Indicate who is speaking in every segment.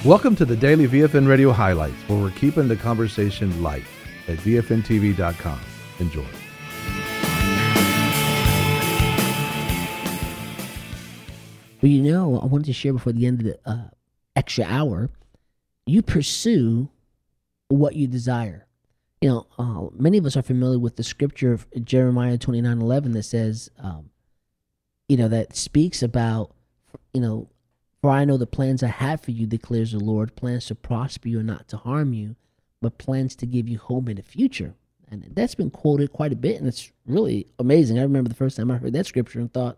Speaker 1: Welcome to the Daily VFN Radio Highlights, where we're keeping the conversation light at VFNTV.com. Enjoy.
Speaker 2: Well, I wanted to share before the end of the extra hour, you pursue what you desire. Many of us are familiar with the scripture of Jeremiah 29:11 that says, that speaks about, for I know the plans I have for you, declares the Lord, plans to prosper you and not to harm you, but plans to give you hope in the future. And that's been quoted quite a bit, and it's really amazing. I remember the first time I heard that scripture and thought,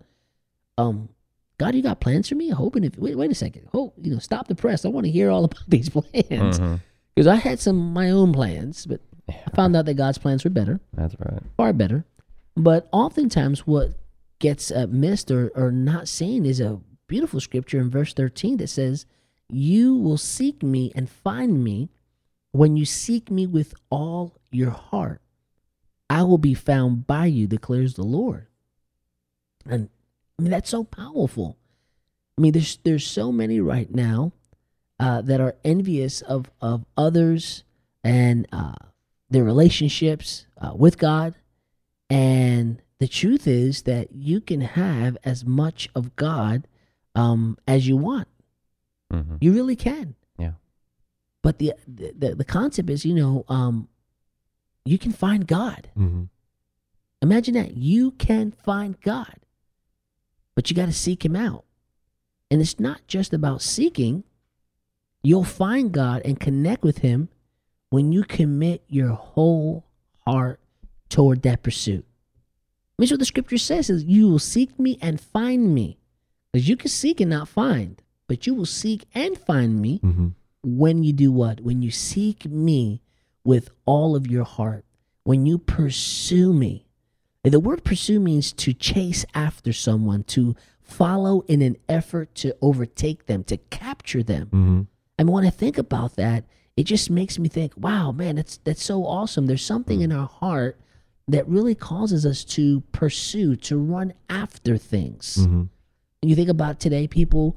Speaker 2: God, you got plans for me? Wait a second. Stop the press. I want to hear all about these plans. Because I had my own plans, but I found out that God's plans were better.
Speaker 3: That's right.
Speaker 2: Far better. But oftentimes what gets missed or not seen is a beautiful scripture in verse 13 that says, you will seek me and find me when you seek me with all your heart. I will be found by you, declares the Lord. And that's so powerful. There's so many right now that are envious of others and their relationships with God. And the truth is that you can have as much of God as you want. Mm-hmm. You really can.
Speaker 3: Yeah.
Speaker 2: But the concept is, you can find God.
Speaker 1: Mm-hmm.
Speaker 2: Imagine that. You can find God. But you got to seek him out. And it's not just about seeking. You'll find God and connect with him when you commit your whole heart toward that pursuit. That's what the scripture says, is you will seek me and find me. Because you can seek and not find, but you will seek and find me when you do what? When you seek me with all of your heart. When you pursue me. And the word pursue means to chase after someone, to follow in an effort to overtake them, to capture them.
Speaker 1: Mm-hmm.
Speaker 2: And when I think about that, it just makes me think, wow, man, that's so awesome. There's something in our heart that really causes us to pursue, to run after things.
Speaker 1: Mm-hmm.
Speaker 2: And you think about today,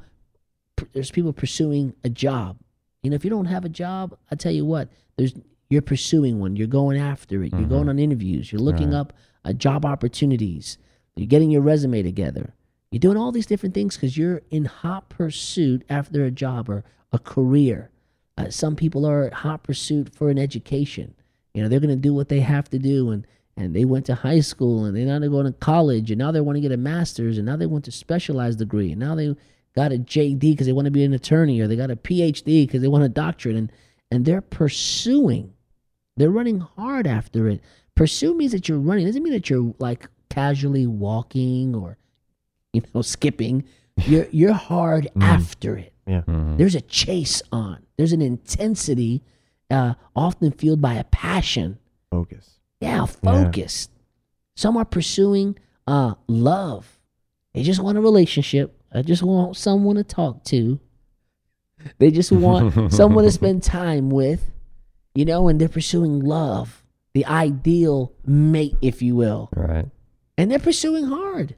Speaker 2: there's people pursuing a job. If you don't have a job, I tell you what, you're pursuing one. You're going after it. You're going on interviews. You're looking up job opportunities. You're getting your resume together. You're doing all these different things because you're in hot pursuit after a job or a career. Some people are at hot pursuit for an education. They're going to do what they have to do, and they went to high school, and now they're going to college, and now they want to get a master's, and now they want a specialized degree, and now they got a JD because they want to be an attorney, or they got a PhD because they want a doctorate, and they're pursuing. They're running hard after it. Pursue means that you're running. It doesn't mean that you're like casually walking or, skipping. You're hard after it.
Speaker 1: Yeah.
Speaker 3: Mm-hmm.
Speaker 2: There's a chase on. There's an intensity, often fueled by a passion.
Speaker 1: Focus.
Speaker 2: Yeah, focused. Some are pursuing love. They just want a relationship. I just want someone to talk to. They just want someone to spend time with, and they're pursuing love. The ideal mate, if you will.
Speaker 3: Right.
Speaker 2: And they're pursuing hard.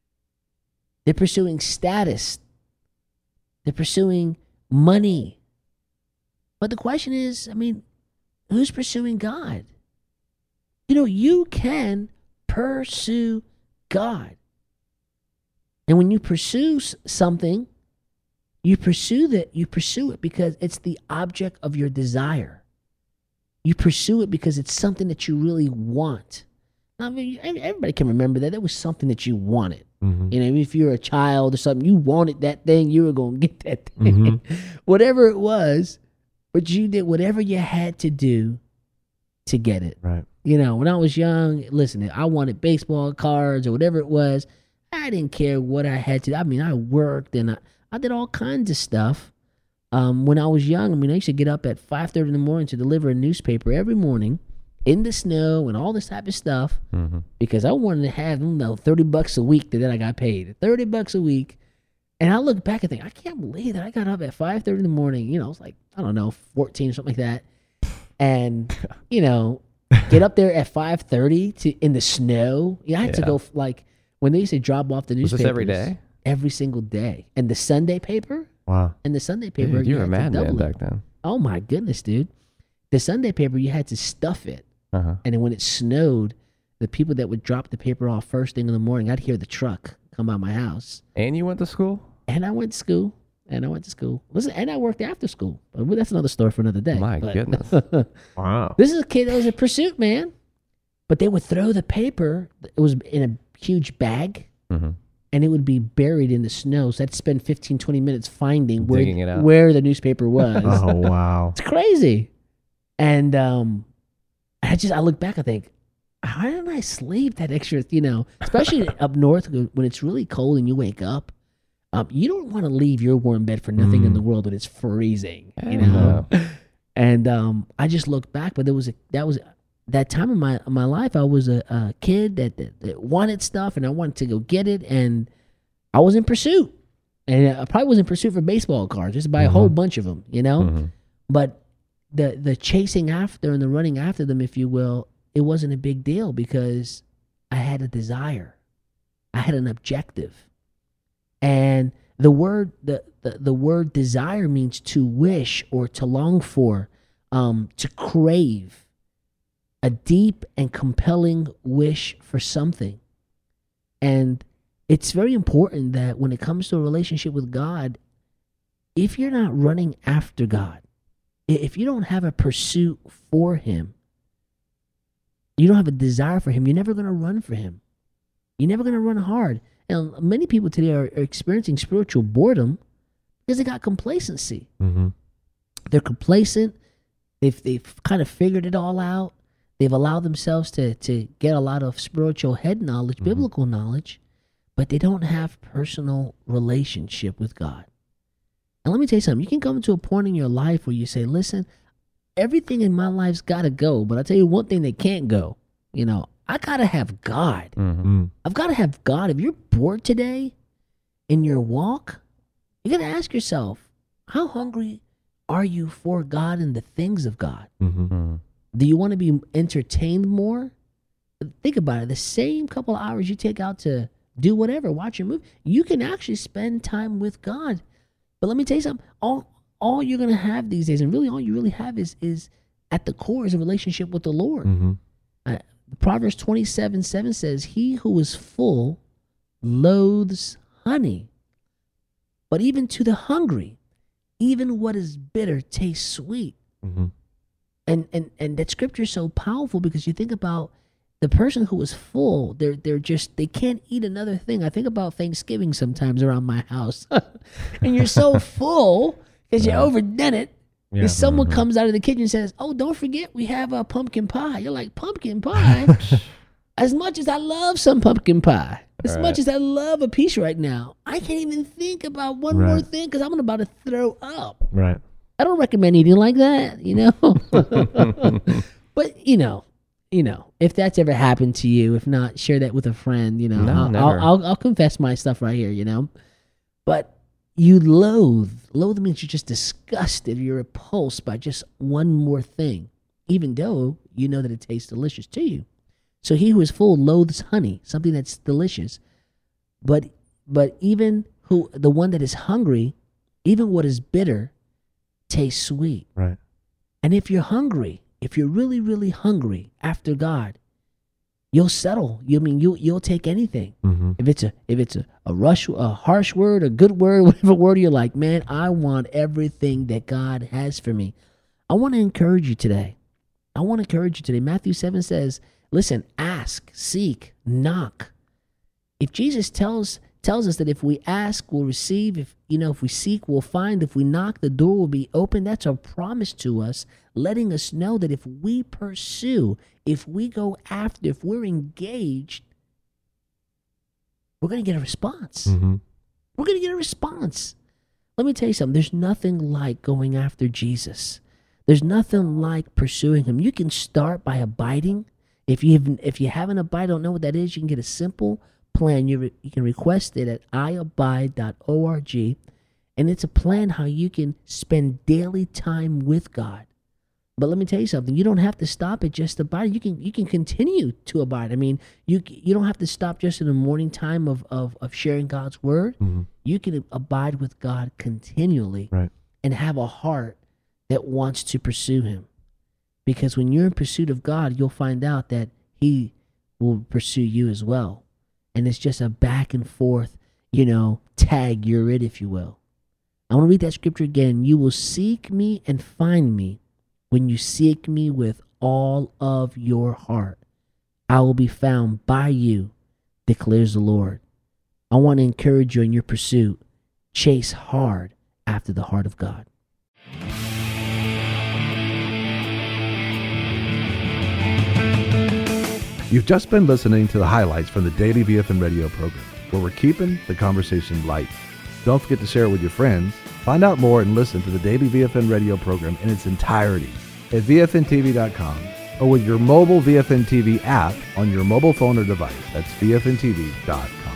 Speaker 2: They're pursuing status. They're pursuing money. But the question is, who's pursuing God? You can pursue God. And when you pursue something, you pursue it because it's the object of your desire. You pursue it because it's something that you really want. Everybody can remember that. That was something that you wanted.
Speaker 1: Mm-hmm.
Speaker 2: If you're a child or something, you wanted that thing, you were going to get that thing.
Speaker 1: Mm-hmm.
Speaker 2: Whatever it was, but you did whatever you had to do to get it.
Speaker 1: Right.
Speaker 2: When I was young, listen, I wanted baseball cards or whatever it was. I didn't care what I had to. I worked and I did all kinds of stuff. When I was young, I used to get up at 5:30 in the morning to deliver a newspaper every morning in the snow and all this type of stuff because I wanted to have, $30 a week that I got paid. $30 a week. And I look back and think, I can't believe that I got up at 5:30 in the morning. It was like, 14 or something like that. And, get up there at 5:30 in the snow. I had to go, when they used to drop off the newspapers.
Speaker 3: Was this every day?
Speaker 2: Every single day. And the Sunday paper,
Speaker 1: Wow.
Speaker 2: And the Sunday paper,
Speaker 3: Dude, you were a
Speaker 2: had to
Speaker 3: madman
Speaker 2: double it.
Speaker 3: back then.
Speaker 2: Oh my goodness, dude. The Sunday paper, you had to stuff it.
Speaker 3: Uh-huh.
Speaker 2: And then when it snowed, the people that would drop the paper off first thing in the morning, I'd hear the truck come by my house.
Speaker 3: And you went to school?
Speaker 2: And I went to school. Listen, and I worked after school. But that's another story for another day.
Speaker 3: My goodness.
Speaker 1: Wow.
Speaker 2: This is a kid that was a pursuit, man. But they would throw the paper. It was in a huge bag.
Speaker 3: Mm-hmm.
Speaker 2: And it would be buried in the snow. So I'd spend 15, 20 minutes finding
Speaker 3: Digging it out.
Speaker 2: where the newspaper was.
Speaker 1: Oh, wow.
Speaker 2: It's crazy. And I look back, I think, how didn't I sleep that extra, especially up north when it's really cold and you wake up. You don't want to leave your warm bed for nothing in the world when it's freezing,
Speaker 3: No.
Speaker 2: And I just look back, but that time in my life, I was a kid that wanted stuff, and I wanted to go get it, and I was in pursuit. And I probably was in pursuit for baseball cards, just buy a whole bunch of them,
Speaker 3: Mm-hmm.
Speaker 2: But the chasing after and the running after them, if you will, it wasn't a big deal because I had a desire. I had an objective. And the word desire means to wish or to long for, to crave, a deep and compelling wish for something. And it's very important that when it comes to a relationship with God, if you're not running after God, if you don't have a pursuit for Him, you don't have a desire for Him, you're never going to run for Him. You're never going to run hard. And many people today are experiencing spiritual boredom because they got complacency.
Speaker 1: Mm-hmm.
Speaker 2: They're complacent. They've kind of figured it all out. They've allowed themselves to get a lot of spiritual head knowledge, biblical knowledge, but they don't have personal relationship with God. And let me tell you something. You can come to a point in your life where you say, listen, everything in my life's got to go, but I'll tell you one thing that can't go. I got to have God.
Speaker 3: Mm-hmm.
Speaker 2: I've got to have God. If you're bored today in your walk, you got to ask yourself, how hungry are you for God and the things of God?
Speaker 1: Mm-hmm.
Speaker 3: Mm-hmm.
Speaker 2: Do you want to be entertained more? Think about it. The same couple of hours you take out to do whatever, watch a movie, you can actually spend time with God. But let me tell you something. All you're going to have these days, and really all you really have is at the core is a relationship with the Lord.
Speaker 1: Mm-hmm.
Speaker 2: Proverbs 27:7 says, he who is full loathes honey, but even to the hungry, even what is bitter tastes sweet.
Speaker 1: Mm-hmm.
Speaker 2: And that scripture is so powerful because you think about the person who is full, they can't eat another thing. I think about Thanksgiving sometimes around my house. And you're so full because you overdone it.
Speaker 1: Yeah.
Speaker 2: And someone comes out of the kitchen and says, oh, don't forget we have a pumpkin pie. You're like, pumpkin pie? As much as I love some pumpkin pie, as much as I love a piece right now, I can't even think about one more thing because I'm about to throw up.
Speaker 1: Right.
Speaker 2: I don't recommend eating like that, But, if that's ever happened to you, if not, share that with a friend,
Speaker 3: No, never.
Speaker 2: I'll confess my stuff right here, But you loathe means you're just disgusted, you're repulsed by just one more thing, even though you know that it tastes delicious to you. So he who is full loathes honey, something that's delicious. But even the one that is hungry, even what is bitter, tastes sweet.
Speaker 1: Right.
Speaker 2: And if you're hungry, if you're really, really hungry after God, you'll settle. You'll take anything.
Speaker 1: Mm-hmm.
Speaker 2: If it's a harsh word, a good word, whatever word you're like, man, I want everything that God has for me. I want to encourage you today. Matthew 7 says, listen, ask, seek, knock. If Jesus tells us that if we ask, we'll receive. If we seek, we'll find. If we knock, the door will be open. That's a promise to us, letting us know that if we pursue, if we go after, if we're engaged, we're going to get a response.
Speaker 1: Mm-hmm.
Speaker 2: We're going to get a response. Let me tell you something. There's nothing like going after Jesus. There's nothing like pursuing him. You can start by abiding. If you haven't abided, don't know what that is, you can get a simple plan. You can request it at iabide.org, and it's a plan how you can spend daily time with God. But let me tell you something. You don't have to stop at just abide. You can continue to abide. I mean, you don't have to stop just in the morning time of sharing God's word.
Speaker 1: Mm-hmm.
Speaker 2: You can abide with God continually,
Speaker 1: Right.
Speaker 2: and have a heart that wants to pursue him. Because when you're in pursuit of God, you'll find out that he will pursue you as well. And it's just a back and forth, tag you're it, if you will. I want to read that scripture again. You will seek me and find me when you seek me with all of your heart. I will be found by you, declares the Lord. I want to encourage you in your pursuit. Chase hard after the heart of God.
Speaker 1: You've just been listening to the highlights from the Daily VFN Radio program, where we're keeping the conversation light. Don't forget to share it with your friends. Find out more and listen to the Daily VFN Radio program in its entirety at VFNTV.com or with your mobile VFN TV app on your mobile phone or device. That's VFNTV.com.